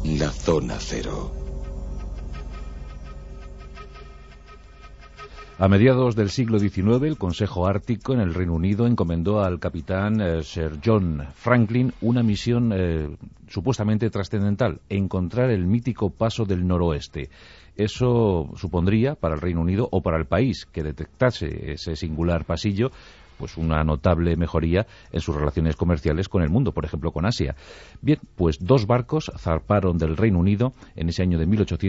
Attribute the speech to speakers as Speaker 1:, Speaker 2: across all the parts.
Speaker 1: La Zona Cero.
Speaker 2: A mediados del siglo XIX, el Consejo Ártico en el Reino Unido encomendó al capitán Sir John Franklin una misión supuestamente trascendental: encontrar el mítico paso del noroeste. Eso supondría para el Reino Unido, o para el país que detectase ese singular pasillo, pues una notable mejoría en sus relaciones comerciales con el mundo, por ejemplo con Asia. Bien, pues 2 barcos zarparon del Reino Unido en ese año de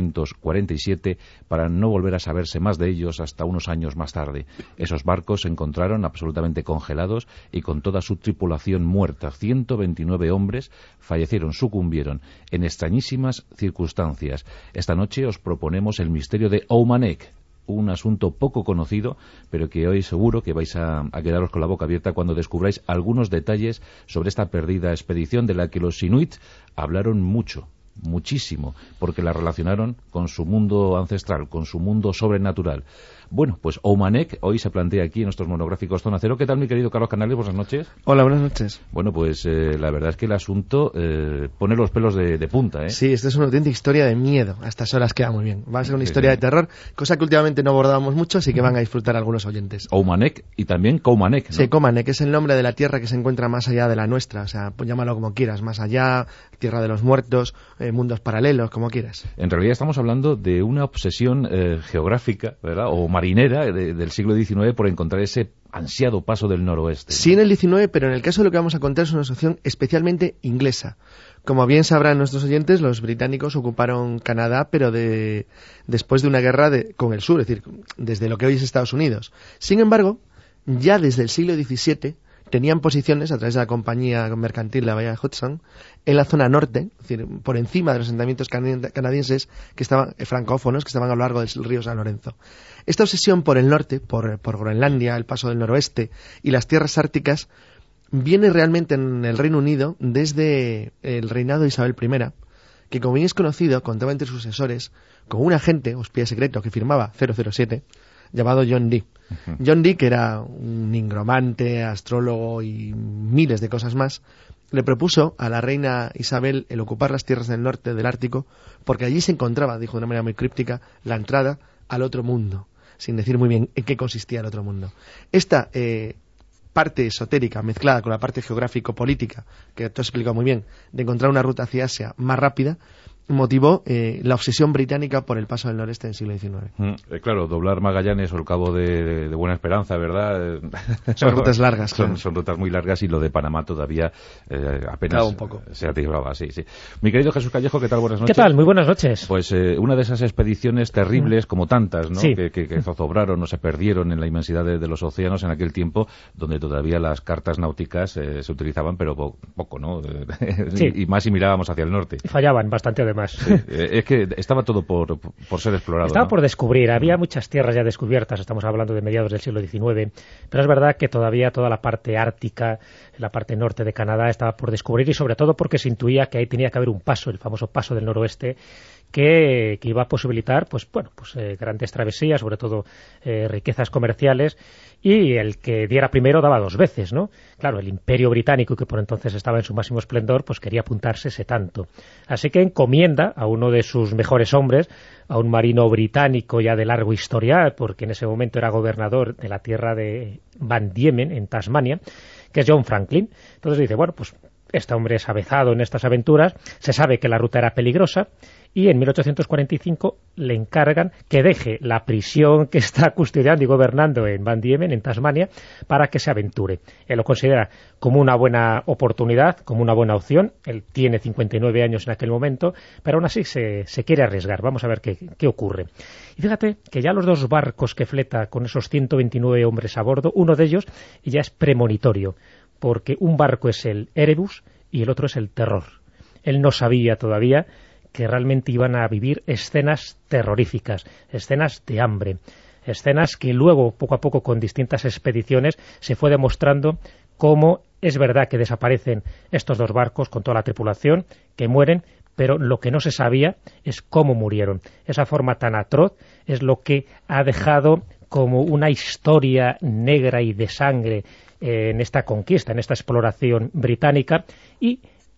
Speaker 2: 1847 para no volver a saberse más de ellos hasta unos años más tarde. Esos barcos se encontraron absolutamente congelados y con toda su tripulación muerta. 129 hombres fallecieron, sucumbieron en extrañísimas circunstancias. Esta noche os proponemos el misterio de Oumanek, un asunto poco conocido, pero que hoy seguro que vais a quedaros con la boca abierta cuando descubráis algunos detalles sobre esta perdida expedición, de la que los inuit hablaron muchísimo, porque la relacionaron con su mundo ancestral, con su mundo sobrenatural. Bueno, pues Oumanek hoy se plantea aquí en nuestros monográficos Zona Cero. ¿Qué tal, mi querido Carlos Canales? Buenas noches.
Speaker 3: Hola, buenas noches.
Speaker 2: Bueno, pues la verdad es que el asunto pone los pelos de punta, ¿eh?
Speaker 3: Sí, esta es una auténtica historia de miedo. A estas horas queda muy bien. Va a ser una historia de terror, cosa que últimamente no abordábamos mucho, así que van a disfrutar algunos oyentes.
Speaker 2: Oumanek y también Koumanek, ¿no?
Speaker 3: Sí, Koumanek es el nombre de la tierra que se encuentra más allá de la nuestra. O sea, pues llámalo como quieras, más allá, tierra de los muertos, mundos paralelos, como quieras.
Speaker 2: En realidad estamos hablando de una obsesión geográfica, ¿verdad?, o marinera del siglo XIX por encontrar ese ansiado paso del noroeste, ¿no?
Speaker 3: Sí, en el XIX, pero en el caso de lo que vamos a contar es una asociación especialmente inglesa. Como bien sabrán nuestros oyentes, los británicos ocuparon Canadá, pero después de una guerra con el sur, es decir, desde lo que hoy es Estados Unidos. Sin embargo, ya desde el siglo XVII tenían posiciones, a través de la compañía mercantil de la Bahía de Hudson, en la zona norte, es decir, por encima de los asentamientos canadienses que estaban francófonos, que estaban a lo largo del río San Lorenzo. Esta obsesión por el norte, por Groenlandia, el paso del noroeste y las tierras árticas, viene realmente en el Reino Unido desde el reinado de Isabel I, que, como bien es conocido, contaba entre sus asesores con un agente o espía secreto que firmaba 007, llamado John Dee. John Dee, que era un nigromante, astrólogo y miles de cosas más, le propuso a la reina Isabel el ocupar las tierras del norte del Ártico, porque allí se encontraba, dijo de una manera muy críptica, la entrada al otro mundo, sin decir muy bien en qué consistía el otro mundo. Esta parte esotérica mezclada con la parte geográfico-política, que tú has explicado muy bien, de encontrar una ruta hacia Asia más rápida, motivó la obsesión británica por el paso del noreste del siglo XIX.
Speaker 2: Claro, doblar Magallanes o el Cabo de Buena Esperanza, ¿verdad?
Speaker 3: Son rutas largas, claro.
Speaker 2: Son rutas muy largas, y lo de Panamá todavía apenas
Speaker 3: claro, un poco.
Speaker 2: se atigraba, sí. Mi querido Jesús Callejo, ¿qué tal? Buenas noches.
Speaker 4: ¿Qué tal? Muy buenas noches.
Speaker 2: Pues una de esas expediciones terribles, como tantas, ¿no?
Speaker 4: Sí.
Speaker 2: Que zozobraron o se perdieron en la inmensidad de los océanos en aquel tiempo, donde todavía las cartas náuticas se utilizaban, pero poco, ¿no?
Speaker 4: Sí.
Speaker 2: Y más si mirábamos hacia el norte.
Speaker 4: Fallaban bastante, además.
Speaker 2: Sí, es que estaba todo por ser explorado.
Speaker 4: Estaba, ¿no?, por descubrir. Había
Speaker 2: Mm.
Speaker 4: muchas tierras ya descubiertas, estamos hablando de mediados del siglo XIX, pero es verdad que todavía toda la parte ártica, la parte norte de Canadá, estaba por descubrir, y sobre todo porque se intuía que ahí tenía que haber un paso, el famoso paso del noroeste, que iba a posibilitar grandes travesías, sobre todo riquezas comerciales, y el que diera primero daba 2 veces, ¿no? Claro, el Imperio Británico, que por entonces estaba en su máximo esplendor, pues quería apuntarse ese tanto. Así que encomienda a uno de sus mejores hombres, a un marino británico ya de largo historial, porque en ese momento era gobernador de la tierra de Van Diemen, en Tasmania, que es John Franklin. Entonces dice, bueno, pues este hombre es avezado en estas aventuras, se sabe que la ruta era peligrosa, y en 1845 le encargan que deje la prisión que está custodiando y gobernando en Van Diemen, en Tasmania, para que se aventure. Él lo considera como una buena oportunidad, como una buena opción. Él tiene 59 años en aquel momento, pero aún así se quiere arriesgar. Vamos a ver qué ocurre. Y fíjate que ya los 2 barcos que fleta con esos 129 hombres a bordo, uno de ellos ya es premonitorio, porque un barco es el Erebus y el otro es el Terror. Él no sabía todavía que realmente iban a vivir escenas terroríficas, escenas de hambre, escenas que luego, poco a poco, con distintas expediciones, se fue demostrando cómo es verdad que desaparecen estos 2 barcos con toda la tripulación, que mueren, pero lo que no se sabía es cómo murieron. Esa forma tan atroz es lo que ha dejado como una historia negra y de sangre en esta conquista, en esta exploración británica, y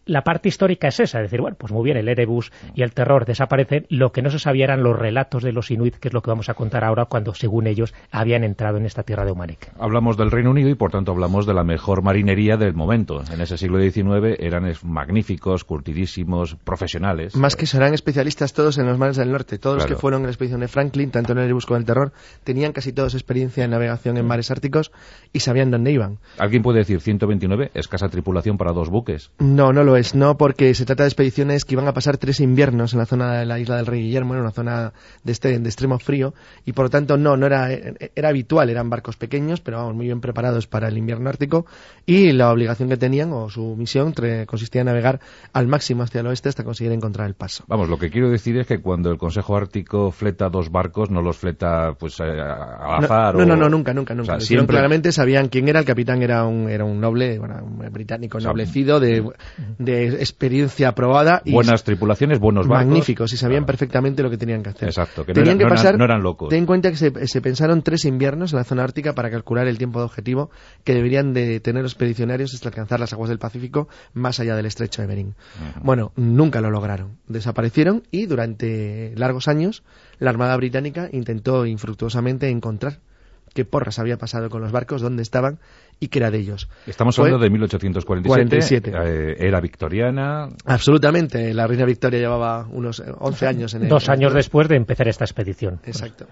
Speaker 4: la parte histórica es esa, es decir, bueno, pues muy bien, el Erebus y el Terror desaparecen, lo que no se sabía eran los relatos de los Inuit, que es lo que vamos a contar ahora, cuando, según ellos, habían entrado en esta tierra de Umanek.
Speaker 2: Hablamos del Reino Unido y, por tanto, hablamos de la mejor marinería del momento. En ese siglo XIX eran magníficos, curtidísimos, profesionales.
Speaker 3: Más que serán especialistas todos en los mares del norte. Todos los que fueron en la expedición de Franklin, tanto en el Erebus como en el Terror, tenían casi todos experiencia en navegación en mares árticos y sabían dónde iban.
Speaker 2: ¿Alguien puede decir 129? ¿Escasa tripulación para 2 buques?
Speaker 3: No, no lo es. No, porque se trata de expediciones que iban a pasar 3 inviernos en la zona de la isla del Rey Guillermo, en una zona de extremo frío, y por lo tanto no era habitual, eran barcos pequeños, pero vamos, muy bien preparados para el invierno ártico, y la obligación que tenían, o su misión, consistía en navegar al máximo hacia el oeste hasta conseguir encontrar el paso.
Speaker 2: Vamos, lo que quiero decir es que cuando el Consejo Ártico fleta 2 barcos, no los fleta pues al azar.
Speaker 3: No, nunca.
Speaker 2: O sea,
Speaker 3: siempre claramente sabían quién era. El capitán era un noble, bueno, un británico ennoblecido, de experiencia aprobada. Y
Speaker 2: buenas tripulaciones, buenos barcos.
Speaker 3: Magníficos, y sabían perfectamente lo que tenían que hacer.
Speaker 2: Exacto, que
Speaker 3: tenían
Speaker 2: no eran locos.
Speaker 3: Ten en cuenta que se pensaron 3 inviernos en la zona ártica para calcular el tiempo de objetivo que deberían de tener los expedicionarios hasta alcanzar las aguas del Pacífico más allá del estrecho de Bering. Bueno, nunca lo lograron. Desaparecieron y durante largos años la Armada Británica intentó infructuosamente encontrar qué porras había pasado con los barcos, dónde estaban y qué era de ellos.
Speaker 2: Estamos hablando de 1847.
Speaker 3: 47.
Speaker 2: Era victoriana.
Speaker 3: Absolutamente. La reina Victoria llevaba unos 11 años en el...
Speaker 4: 2 años después de empezar esta expedición.
Speaker 3: Exacto.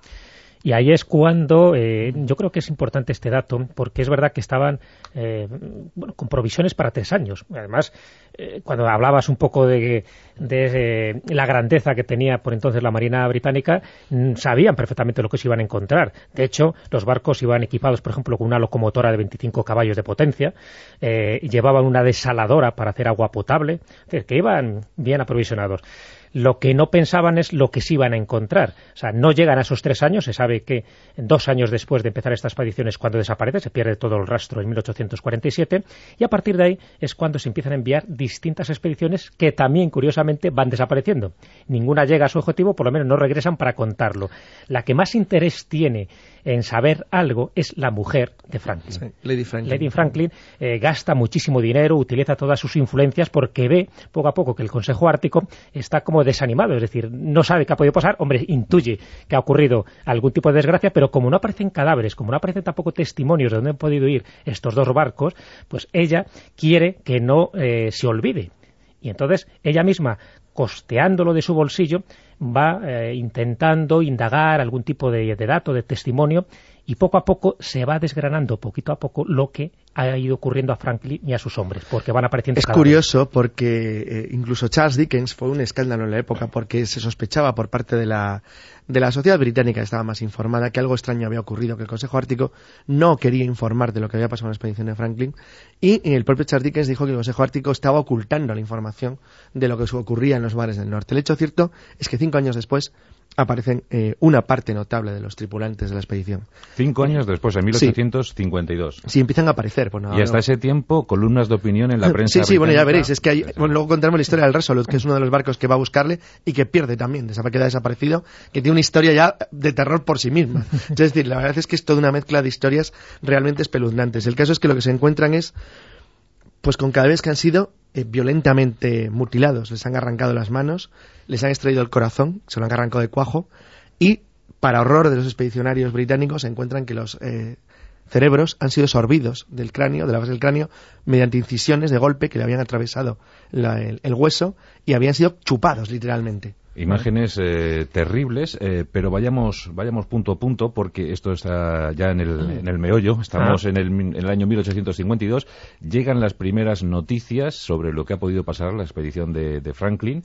Speaker 4: Y ahí es cuando, yo creo que es importante este dato, porque es verdad que estaban con provisiones para 3 años. Además, cuando hablabas un poco de la grandeza que tenía por entonces la Marina Británica, sabían perfectamente lo que se iban a encontrar. De hecho, los barcos iban equipados, por ejemplo, con una locomotora de 25 caballos de potencia, llevaban una desaladora para hacer agua potable, es decir, que iban bien aprovisionados. Lo que no pensaban es lo que se iban a encontrar. O sea, no llegan a esos 3 años. Se sabe que 2 años después de empezar estas expediciones, cuando desaparece, se pierde todo el rastro en 1847, y a partir de ahí es cuando se empiezan a enviar distintas expediciones que también, curiosamente, van desapareciendo. Ninguna llega a su objetivo, por lo menos no regresan para contarlo. La que más interés tiene en saber algo es la mujer de Franklin.
Speaker 3: Sí, Lady Franklin.
Speaker 4: Lady Franklin gasta muchísimo dinero, utiliza todas sus influencias porque ve poco a poco que el Consejo Ártico está como desanimado, es decir, no sabe qué ha podido pasar. Hombre, intuye que ha ocurrido algún tipo de desgracia, pero como no aparecen cadáveres, como no aparecen tampoco testimonios de dónde han podido ir estos 2 barcos, pues ella quiere que no se olvide. Y entonces ella misma, costeándolo de su bolsillo, va intentando indagar algún tipo de dato, de testimonio, y poco a poco se va desgranando, poquito a poco, lo que ha ido ocurriendo a Franklin y a sus hombres, porque van apareciendo
Speaker 3: Es
Speaker 4: cadáveres.
Speaker 3: curioso porque incluso Charles Dickens fue un escándalo en la época, porque se sospechaba por parte de la sociedad británica, que estaba más informada, que algo extraño había ocurrido, que el Consejo Ártico no quería informar de lo que había pasado en la expedición de Franklin, y el propio Charles Dickens dijo que el Consejo Ártico estaba ocultando la información de lo que ocurría en los mares del norte. El hecho cierto es que 5 años después aparecen una parte notable de los tripulantes de la expedición.
Speaker 2: 5 años después, en 1852.
Speaker 3: Sí, empiezan a aparecer. Pues
Speaker 2: y hasta ese tiempo, columnas de opinión en la prensa
Speaker 3: Sí, bueno, ya
Speaker 2: británica.
Speaker 3: veréis. Es que luego contaremos la historia del Resolute, que es uno de los barcos que va a buscarle y que pierde también, queda desaparecido, que tiene una historia ya de terror por sí misma. Es decir, la verdad es que es toda una mezcla de historias realmente espeluznantes. El caso es que lo que se encuentran es pues con cadáveres que han sido violentamente mutilados. Les han arrancado las manos, les han extraído el corazón, se lo han arrancado de cuajo, y para horror de los expedicionarios británicos se encuentran que los cerebros han sido sorbidos del cráneo, de la base del cráneo, mediante incisiones de golpe que le habían atravesado el hueso y habían sido chupados literalmente.
Speaker 2: Imágenes terribles, pero vayamos punto a punto, porque esto está ya en el meollo. Estamos en el año 1852. Llegan las primeras noticias sobre lo que ha podido pasar la expedición de Franklin.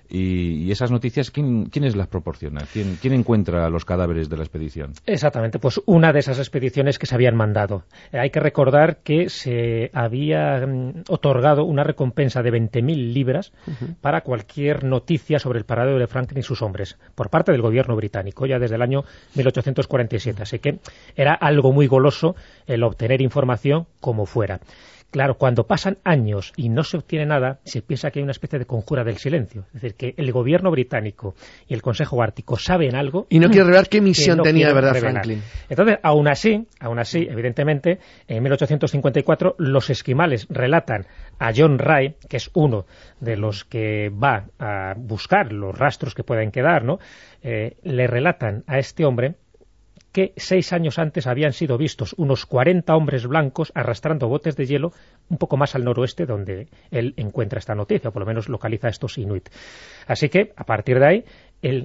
Speaker 2: Y esas noticias, ¿quiénes las proporciona? ¿Quién encuentra los cadáveres de la expedición?
Speaker 4: Exactamente, pues una de esas expediciones que se habían mandado. Hay que recordar que se había otorgado una recompensa de 20.000 libras para cualquier noticia sobre el paradero de Franklin y sus hombres, por parte del gobierno británico, ya desde el año 1847. Así que era algo muy goloso el obtener información como fuera. Claro, cuando pasan años y no se obtiene nada, se piensa que hay una especie de conjura del silencio. Es decir, que el gobierno británico y el Consejo Ártico saben algo...
Speaker 3: Y no quiere revelar qué misión
Speaker 4: no
Speaker 3: tenía de verdad
Speaker 4: revelar.
Speaker 3: Franklin.
Speaker 4: Entonces, aún así, evidentemente, en 1854 los esquimales relatan a John Rae, que es uno de los que va a buscar los rastros que puedan quedar, ¿no? Le relatan a este hombre que 6 años antes habían sido vistos unos 40 hombres blancos arrastrando botes de hielo un poco más al noroeste, donde él encuentra esta noticia, o por lo menos localiza a estos inuit. Así que, a partir de ahí,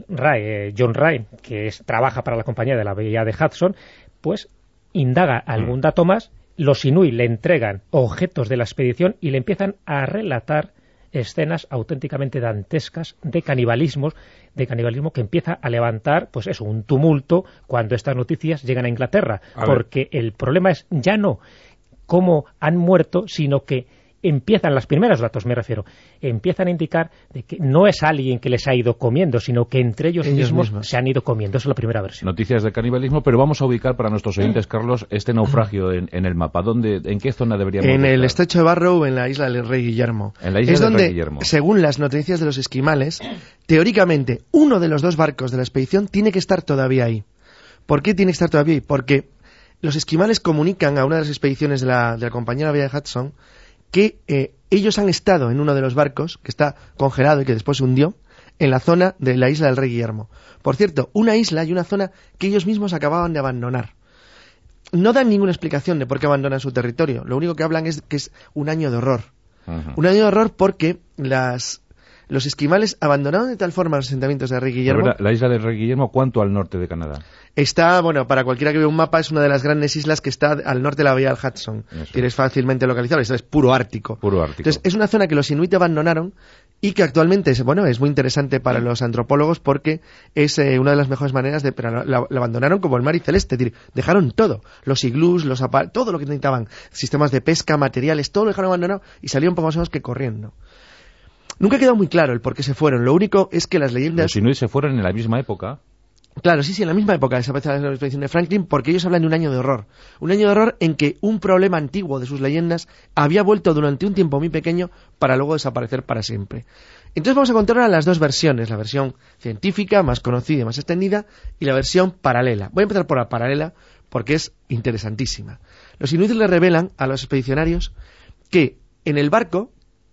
Speaker 4: John Rae, que trabaja para la compañía de la bahía de Hudson, pues indaga algún dato más, los inuit le entregan objetos de la expedición y le empiezan a relatar escenas auténticamente dantescas de canibalismo que empieza a levantar, pues eso, un tumulto cuando estas noticias llegan a Inglaterra, porque el problema es ya no cómo han muerto, sino que empiezan, los primeros datos me refiero, empiezan a indicar de que no es alguien que les ha ido comiendo, sino que entre ellos mismos se han ido comiendo. Esa es la primera versión.
Speaker 2: Noticias de canibalismo, pero vamos a ubicar para nuestros oyentes, Carlos, este naufragio en el mapa. ¿En qué zona deberíamos
Speaker 3: En
Speaker 2: buscar?
Speaker 3: el estrecho de Barrow, en la isla del Rey Guillermo.
Speaker 2: En la isla
Speaker 3: es
Speaker 2: del
Speaker 3: donde,
Speaker 2: Rey Guillermo.
Speaker 3: según las noticias de los esquimales, teóricamente uno de los 2 barcos de la expedición tiene que estar todavía ahí. ¿Por qué tiene que estar todavía ahí? Porque los esquimales comunican a una de las expediciones de la compañía de la bahía de Hudson que ellos han estado en uno de los barcos que está congelado y que después se hundió en la zona de la isla del Rey Guillermo. Por cierto, una isla y una zona que ellos mismos acababan de abandonar. No dan ninguna explicación de por qué abandonan su territorio. Lo único que hablan es que es un año de horror. Un año de horror porque los esquimales abandonaron de tal forma los asentamientos de Rey Guillermo.
Speaker 2: La isla del Rey Guillermo, ¿cuánto al norte de Canadá?
Speaker 3: Está, bueno, para cualquiera que vea un mapa, es una de las grandes islas que está al norte de la bahía del Hudson. Tienes fácilmente localizable, es puro Ártico.
Speaker 2: Puro Ártico.
Speaker 3: Entonces, es una zona que los inuit abandonaron y que actualmente es muy interesante para los antropólogos porque es una de las mejores maneras de... Pero la abandonaron como el mar y celeste, es decir, dejaron todo. Los iglús, todo lo que necesitaban, sistemas de pesca, materiales, todo lo dejaron abandonado y salieron poco más o menos que corriendo. Nunca ha quedado muy claro el por qué se fueron. Lo único es que las leyendas...
Speaker 2: Los inuit se fueron en la misma época.
Speaker 3: Claro, sí, en la misma época desaparece la expedición de Franklin porque ellos hablan de un año de horror. Un año de horror en que un problema antiguo de sus leyendas había vuelto durante un tiempo muy pequeño para luego desaparecer para siempre. Entonces vamos a contar ahora las 2 versiones, la versión científica, más conocida y más extendida, y la versión paralela. Voy a empezar por la paralela porque es interesantísima. Los inuit le revelan a los expedicionarios que en el barco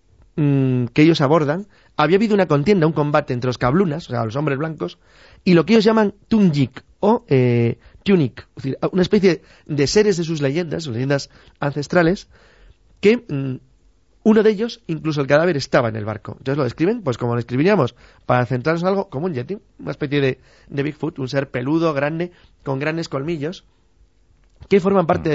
Speaker 3: que ellos abordan, había habido una contienda, un combate entre los cablunas, o sea, los hombres blancos, y lo que ellos llaman Tunjik o Tunic, es decir, una especie de seres de sus leyendas ancestrales, que uno de ellos, incluso el cadáver, estaba en el barco. Entonces lo describen, pues como lo describiríamos, para centrarnos en algo como un yeti, una especie de Bigfoot, un ser peludo, grande, con grandes colmillos, que forman parte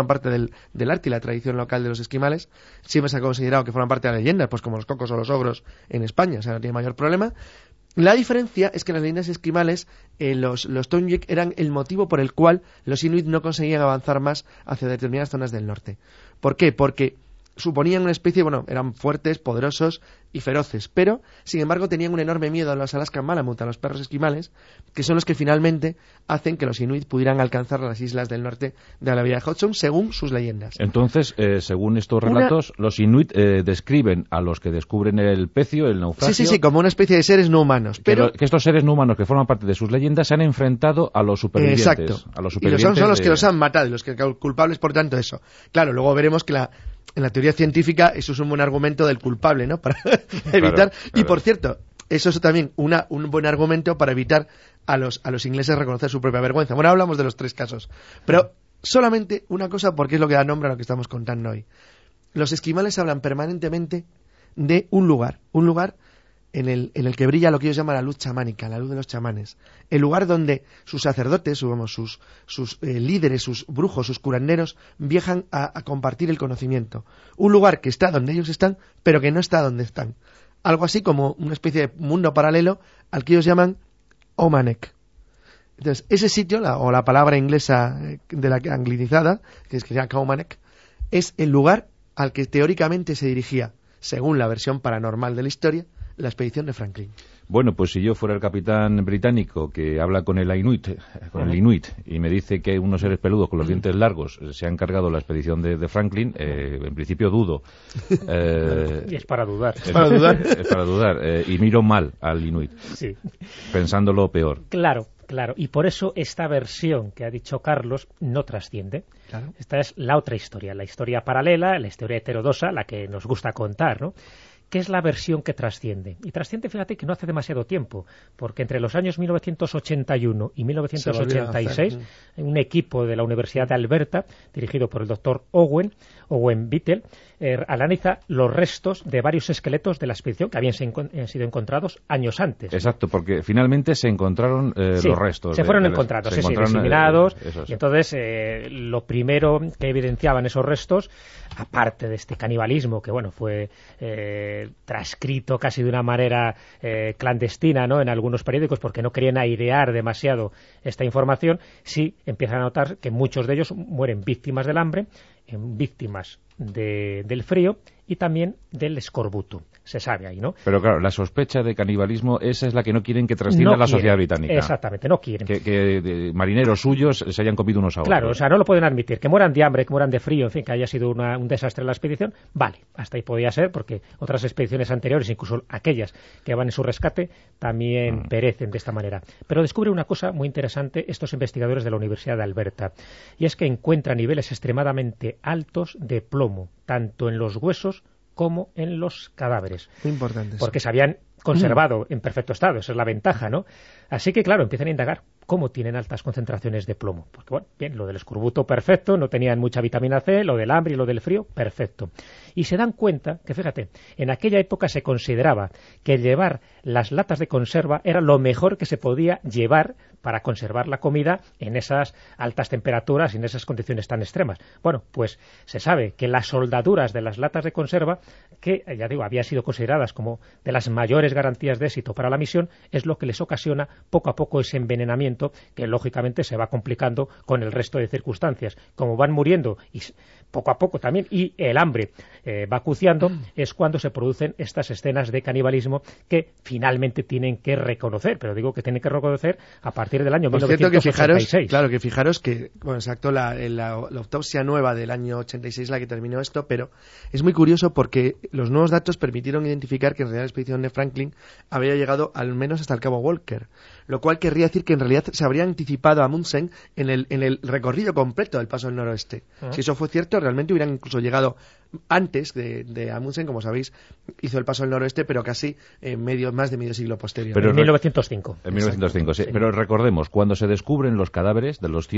Speaker 3: del arte y la tradición local de los esquimales. Siempre se ha considerado que forman parte de las leyendas, pues como los cocos o los ogros en España, o sea, no tiene mayor problema. La diferencia es que en las leyendas esquimales los Tonjik eran el motivo por el cual los inuit no conseguían avanzar más hacia determinadas zonas del norte. ¿Por qué? Porque suponían una especie, eran fuertes, poderosos y feroces, pero, sin embargo, tenían un enorme miedo a los Alaskan Malamut, a los perros esquimales, que son los que finalmente hacen que los inuit pudieran alcanzar las islas del norte de la bahía de Hudson, según sus leyendas.
Speaker 2: Entonces, según estos relatos, los inuit describen a los que descubren el pecio, el naufragio...
Speaker 3: Sí, como una especie de seres no humanos, pero...
Speaker 2: Que estos seres no humanos que forman parte de sus leyendas se han enfrentado a los supervivientes.
Speaker 3: Exacto.
Speaker 2: A los supervivientes
Speaker 3: y son los que los han matado, y los que culpables, por tanto, eso. Claro, luego veremos que en la teoría científica eso es un buen argumento del culpable, ¿no? Para evitar... Claro. Y por cierto, eso es también un buen argumento para evitar a los ingleses reconocer su propia vergüenza. Bueno, hablamos de los 3 casos. Pero solamente una cosa, porque es lo que da nombre a lo que estamos contando hoy. Los esquimales hablan permanentemente de un lugar en el que brilla lo que ellos llaman la luz chamánica, la luz de los chamanes. El lugar donde sus sacerdotes, sus líderes, sus brujos, sus curanderos, viajan a compartir el conocimiento. Un lugar que está donde ellos están, pero que no está donde están. Algo así como una especie de mundo paralelo al que ellos llaman Omanek. Entonces, ese sitio, o la palabra inglesa de la anglicizada, que se llama Omanek, es el lugar al que teóricamente se dirigía, según la versión paranormal de la historia, la expedición de Franklin.
Speaker 2: Bueno, pues si yo fuera el capitán británico que habla con el Inuit, y me dice que unos seres peludos con los dientes largos se han cargado la expedición de Franklin, en principio dudo.
Speaker 4: Y es para dudar.
Speaker 2: Es para dudar. Y miro mal al Inuit,
Speaker 4: sí.
Speaker 2: Pensándolo peor.
Speaker 4: Claro. Y por eso esta versión que ha dicho Carlos no trasciende.
Speaker 3: Claro.
Speaker 4: Esta es la otra historia, la historia paralela, la historia heterodoxa, la que nos gusta contar, ¿no? ¿Qué es la versión que trasciende? Y trasciende, fíjate, que no hace demasiado tiempo, porque entre los años 1981 y 1986, un equipo de la Universidad de Alberta, dirigido por el doctor Owen Bittel, analiza los restos de varios esqueletos de la expedición que habían sido encontrados años antes.
Speaker 2: Exacto, porque finalmente se encontraron los restos.
Speaker 4: Se fueron encontrando, diseminados, y entonces lo primero que evidenciaban esos restos, aparte de este canibalismo que fue transcrito casi de una manera clandestina, ¿no?, en algunos periódicos porque no querían airear demasiado esta información, sí empiezan a notar que muchos de ellos mueren víctimas del hambre, víctimas del frío y también del escorbuto. Se sabe ahí, ¿no?
Speaker 2: Pero claro, la sospecha de canibalismo, esa es la que no quieren que trascienda la sociedad británica.
Speaker 4: Exactamente, no quieren.
Speaker 2: Que marineros suyos se hayan comido unos a otros.
Speaker 4: Claro, o sea, no lo pueden admitir. Que mueran de hambre, que mueran de frío, en fin, que haya sido un desastre la expedición, vale, hasta ahí podía ser, porque otras expediciones anteriores, incluso aquellas que van en su rescate, también perecen de esta manera. Pero descubre una cosa muy interesante estos investigadores de la Universidad de Alberta, y es que encuentran niveles extremadamente altos de plomo, tanto en los huesos como en los cadáveres.
Speaker 3: Muy importante.
Speaker 4: Porque se habían conservado en perfecto estado, esa es la ventaja, ¿no? Así que, claro, empiezan a indagar cómo tienen altas concentraciones de plomo. Porque, bien, lo del escorbuto, perfecto, no tenían mucha vitamina C, lo del hambre y lo del frío, perfecto. Y se dan cuenta que, fíjate, en aquella época se consideraba que llevar las latas de conserva era lo mejor que se podía llevar para conservar la comida en esas altas temperaturas y en esas condiciones tan extremas. Bueno, pues se sabe que las soldaduras de las latas de conserva, que, ya digo, habían sido consideradas como de las mayores garantías de éxito para la misión, es lo que les ocasiona poco a poco ese envenenamiento que lógicamente se va complicando con el resto de circunstancias. Como van muriendo y poco a poco también, y el hambre va acuciando, es cuando se producen estas escenas de canibalismo que finalmente tienen que reconocer, pero digo que tienen que reconocer a partir del año 1986.
Speaker 3: Que fijaros que, exacto, la autopsia nueva del año 86 la que terminó esto, pero es muy curioso porque los nuevos datos permitieron identificar que en realidad la expedición de Franklin había llegado al menos hasta el Cabo Walker, lo cual querría decir que en realidad se habría anticipado a Amundsen en el recorrido completo del paso del noroeste. Si eso fue cierto, realmente hubieran incluso llegado antes de Amundsen, como sabéis, hizo el paso del noroeste, pero casi más de medio siglo posterior.
Speaker 4: Pero en 1905.
Speaker 2: En 1905, sí. Pero recordemos, cuando se descubren los cadáveres de los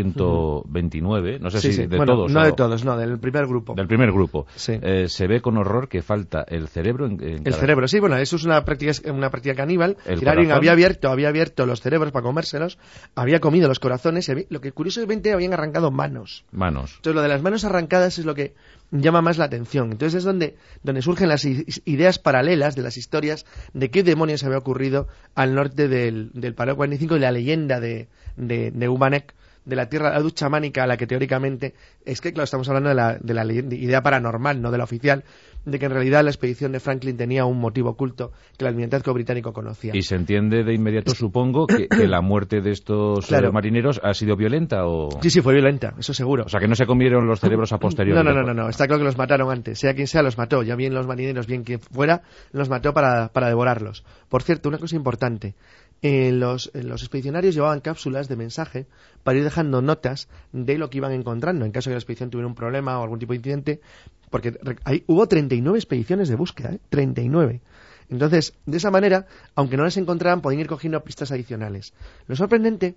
Speaker 2: 129, no sé si de todos.
Speaker 3: No de todos, no, del primer grupo.
Speaker 2: Del primer grupo.
Speaker 3: Sí.
Speaker 2: Se ve con horror que falta el cerebro.
Speaker 3: El cerebro, sí, eso es una práctica caníbal. Alguien había abierto los cerebros para comérselos, había comido los corazones, lo que curiosamente habían arrancado manos. Entonces lo de las manos arrancadas es lo que llama más la atención. Entonces es donde surgen las ideas paralelas de las historias de qué demonios había ocurrido al norte del Pareo 45 y la leyenda de Umanek, de la tierra chamánica a la que teóricamente es que, claro, estamos hablando de la idea paranormal, no de la oficial, de que en realidad la expedición de Franklin tenía un motivo oculto que el almirantazgo británico conocía.
Speaker 2: Y se entiende de inmediato, supongo, que la muerte de estos marineros ha sido violenta o...
Speaker 3: Sí, fue violenta, eso seguro.
Speaker 2: O sea, que no se comieron los cerebros a posteriori.
Speaker 3: No, está claro que los mataron antes. Sea quien sea, los mató. Ya bien los marineros, bien quien fuera, los mató para devorarlos. Por cierto, una cosa importante. Los expedicionarios llevaban cápsulas de mensaje para ir dejando notas de lo que iban encontrando en caso de que la expedición tuviera un problema o algún tipo de incidente, porque hubo 39 expediciones de búsqueda, 39. Entonces, de esa manera, aunque no las encontraran, podían ir cogiendo pistas adicionales. Lo sorprendente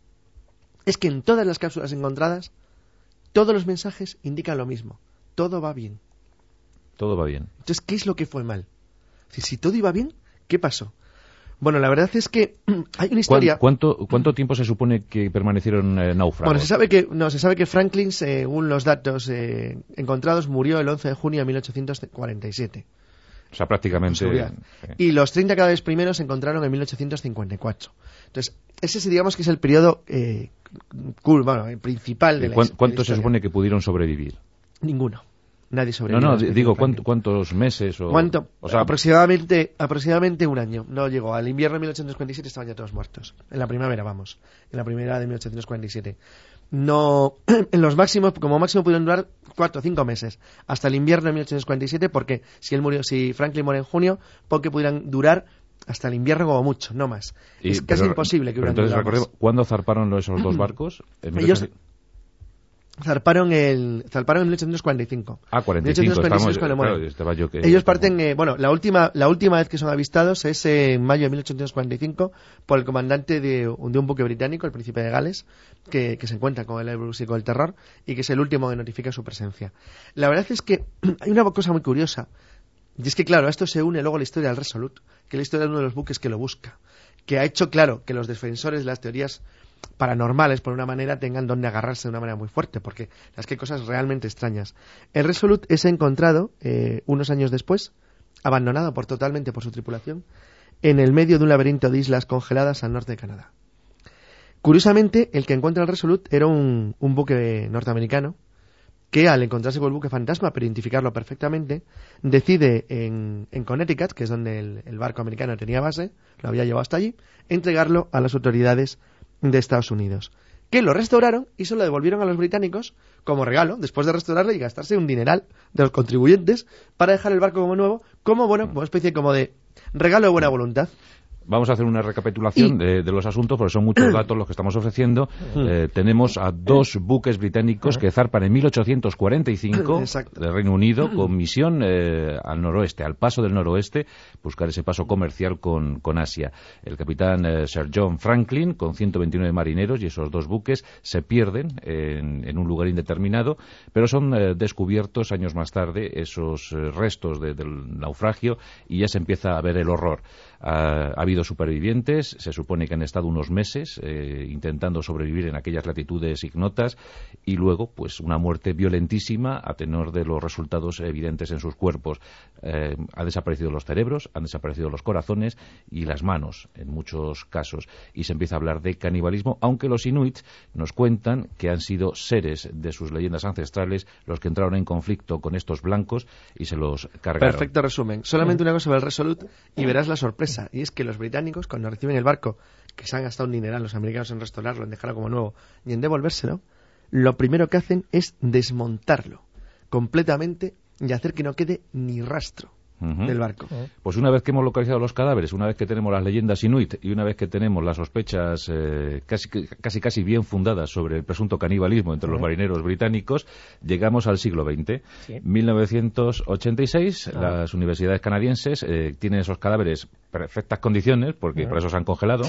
Speaker 3: es que en todas las cápsulas encontradas, todos los mensajes indican lo mismo. Todo va bien.
Speaker 2: Todo va bien.
Speaker 3: Entonces, ¿qué es lo que fue mal? Si todo iba bien, ¿qué pasó? Bueno, la verdad es que hay una historia...
Speaker 2: ¿Cuánto tiempo se supone que permanecieron náufragos?
Speaker 3: Bueno, se sabe que Franklin, según los datos encontrados, murió el 11 de junio de 1847.
Speaker 2: O sea, prácticamente...
Speaker 3: Y los 30 cadáveres primeros se encontraron en 1854. Entonces, ese digamos que es el periodo principal de la
Speaker 2: ¿Cuántos se supone que pudieron sobrevivir?
Speaker 3: Ninguno. nadie sobrevivió.
Speaker 2: No, digo, ¿cuántos meses? O sea,
Speaker 3: aproximadamente un año. No llegó. Al invierno de 1847 estaban ya todos muertos. En la primavera, vamos. En la primavera de 1847. No, en los máximos, como máximo pudieron durar 4 o 5 meses. Hasta el invierno de 1847, porque si Franklin muere en junio, porque pudieran durar hasta el invierno como mucho, no más. Es casi imposible que hubieran durado.
Speaker 2: Entonces, recordemos, ¿cuándo zarparon esos dos barcos?
Speaker 3: Ellos zarparon en 1845.
Speaker 2: 45.
Speaker 3: Ellos parten, la última vez que son avistados es en mayo de 1845 por el comandante de un buque británico, el príncipe de Gales, que se encuentra con el Elbrus y con el Terror, y que es el último que notifica su presencia. La verdad es que hay una cosa muy curiosa, y es que, claro, a esto se une luego la historia del Resolute, que es la historia de uno de los buques que lo busca, que ha hecho, claro, que los defensores de las teorías paranormales, por una manera, tengan donde agarrarse de una manera muy fuerte, porque las que hay cosas realmente extrañas. El Resolute es encontrado, unos años después, abandonado totalmente por su tripulación, en el medio de un laberinto de islas congeladas al norte de Canadá. Curiosamente, el que encuentra el Resolute era un buque norteamericano, que al encontrarse con el buque fantasma, pero identificarlo perfectamente, decide en Connecticut, que es donde el barco americano tenía base, lo había llevado hasta allí, entregarlo a las autoridades de Estados Unidos, que lo restauraron y se lo devolvieron a los británicos como regalo, después de restaurarlo y gastarse un dineral de los contribuyentes para dejar el barco como nuevo, como una especie como de regalo de buena voluntad.
Speaker 2: Vamos a hacer una recapitulación de los asuntos, porque son muchos datos los que estamos ofreciendo. Tenemos a 2 buques británicos que zarpan en 1845 del Reino Unido con misión al noroeste, al paso del noroeste, buscar ese paso comercial con Asia. El capitán Sir John Franklin, con 129 marineros, y esos 2 buques se pierden en un lugar indeterminado, pero son descubiertos años más tarde esos restos del naufragio, y ya se empieza a ver el horror. Ha habido supervivientes, se supone que han estado unos meses intentando sobrevivir en aquellas latitudes ignotas, y luego pues una muerte violentísima a tenor de los resultados evidentes en sus cuerpos. Han desaparecido los cerebros, han desaparecido los corazones y las manos en muchos casos, y se empieza a hablar de canibalismo, aunque los inuits nos cuentan que han sido seres de sus leyendas ancestrales los que entraron en conflicto con estos blancos y se los cargaron.
Speaker 3: Perfecto resumen. Solamente una cosa sobre el Resolute y verás la sorpresa. Y es que los británicos, cuando reciben el barco, que se han gastado un dineral los americanos en restaurarlo, en dejarlo como nuevo y en devolvérselo, lo primero que hacen es desmontarlo completamente y hacer que no quede ni rastro del barco.
Speaker 2: Pues una vez que hemos localizado los cadáveres, una vez que tenemos las leyendas inuit y una vez que tenemos las sospechas casi bien fundadas sobre el presunto canibalismo entre los marineros británicos, llegamos al siglo XX. 1986, las universidades canadienses tienen esos cadáveres en perfectas condiciones, porque por eso se han congelado,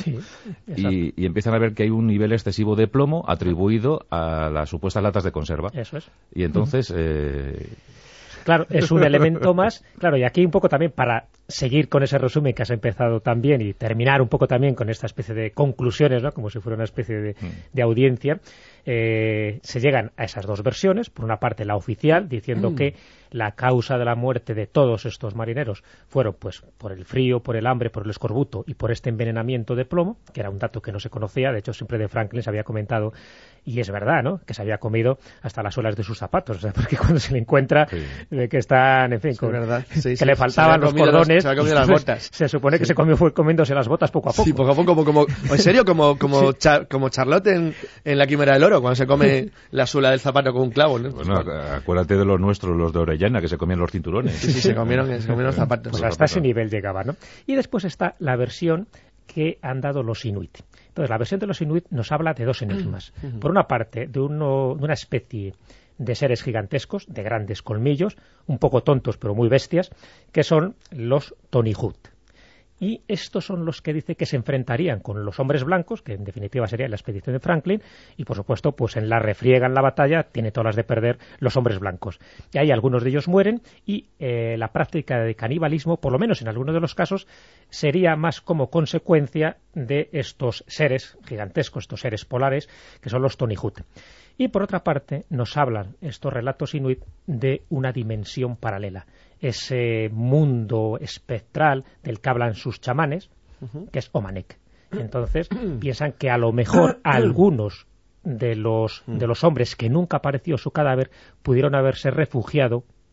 Speaker 2: y empiezan a ver que hay un nivel excesivo de plomo atribuido a las supuestas latas de conserva.
Speaker 4: Eso es.
Speaker 2: Y entonces...
Speaker 4: Claro, es un elemento más. Claro, y aquí un poco también para seguir con ese resumen que has empezado también y terminar un poco también con esta especie de conclusiones, ¿no? Como si fuera una especie de audiencia, se llegan a esas 2 versiones. Por una parte, la oficial, diciendo que la causa de la muerte de todos estos marineros fueron pues por el frío, por el hambre, por el escorbuto y por este envenenamiento de plomo, que era un dato que no se conocía. De hecho, siempre de Franklin se había comentado, y es verdad, ¿no?, que se había comido hasta las suelas de sus zapatos. O sea, porque cuando se le encuentra de que están, en fin, que le faltaban los cordones,
Speaker 3: se ha comido las botas.
Speaker 4: Se supone que fue comiéndose las botas poco a poco.
Speaker 3: Sí, poco a poco, como en serio, como Charlotte en La Quimera del Oro, cuando se come la suela del zapato con un clavo, ¿no?
Speaker 2: Bueno, acuérdate de los nuestros, los de Orellana, que se comían los cinturones.
Speaker 3: Sí, se comieron los zapatos.
Speaker 4: Pues hasta ese nivel llegaba, ¿no? Y después está la versión que han dado los inuit. Entonces, la versión de los inuit nos habla de 2 enigmas. Por una parte, de una especie de seres gigantescos, de grandes colmillos, un poco tontos pero muy bestias, que son los Tonihut. Y estos son los que dice que se enfrentarían con los hombres blancos, que en definitiva sería la expedición de Franklin, y por supuesto, pues en la refriega, en la batalla, tiene todas las de perder los hombres blancos. Y ahí algunos de ellos mueren, y la práctica de canibalismo, por lo menos en algunos de los casos, sería más como consecuencia de estos seres gigantescos, estos seres polares, que son los Tonihut. Y por otra parte, nos hablan estos relatos inuit de una dimensión paralela, ese mundo espectral del que hablan sus chamanes, que es Omanek. Entonces, piensan que a lo mejor algunos de los hombres que nunca apareció su cadáver pudieron haberse refugiado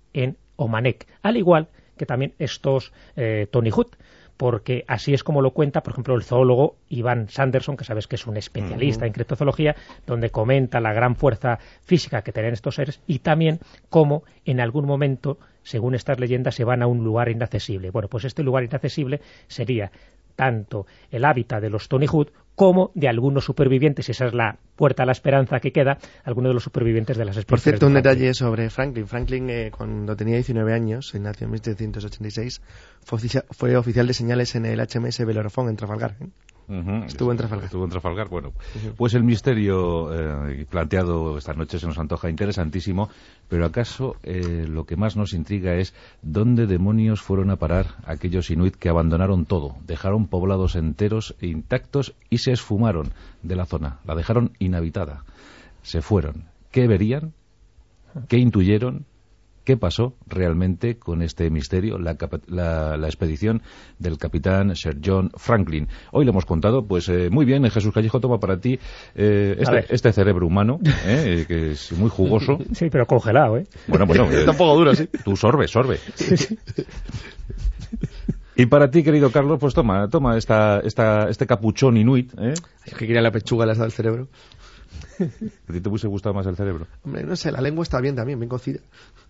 Speaker 4: en Omanek, al igual que también estos Tony Hood, porque así es como lo cuenta, por ejemplo, el zoólogo Ivan Sanderson, que sabes que es un especialista en criptozoología, donde comenta la gran fuerza física que tienen estos seres y también cómo en algún momento, según estas leyendas, se van a un lugar inaccesible. Bueno, pues este lugar inaccesible sería tanto el hábitat de los Tony Hood como de algunos supervivientes, y esa es la puerta a la esperanza que queda, algunos de los supervivientes de las expediciones.
Speaker 3: Por cierto, un detalle sobre Franklin. Franklin, cuando tenía 19 años, nació en 1786, fue oficial de señales en el HMS Bellerophon en Trafalgar. Estuvo en Trafalgar.
Speaker 2: Bueno, pues el misterio planteado esta noche se nos antoja interesantísimo, pero acaso lo que más nos intriga es dónde demonios fueron a parar aquellos inuit que abandonaron todo, dejaron poblados enteros e intactos y se esfumaron de la zona, la dejaron inhabitada, se fueron. ¿Qué verían? ¿Qué intuyeron? ¿Qué pasó realmente con este misterio, la expedición del capitán Sir John Franklin? Hoy lo hemos contado, pues muy bien, Jesús Callejo, toma para ti este cerebro humano, que es muy jugoso.
Speaker 4: Sí, pero congelado, ¿eh?
Speaker 2: Bueno,
Speaker 3: está un poco duro, sí.
Speaker 2: Tú sorbe. Y para ti, querido Carlos, pues toma este capuchón inuit.
Speaker 3: Es que quería la pechuga, le has dado el cerebro.
Speaker 2: ¿A ti te hubiese gustado más el cerebro?
Speaker 3: Hombre, no sé, la lengua está bien también, bien cocida.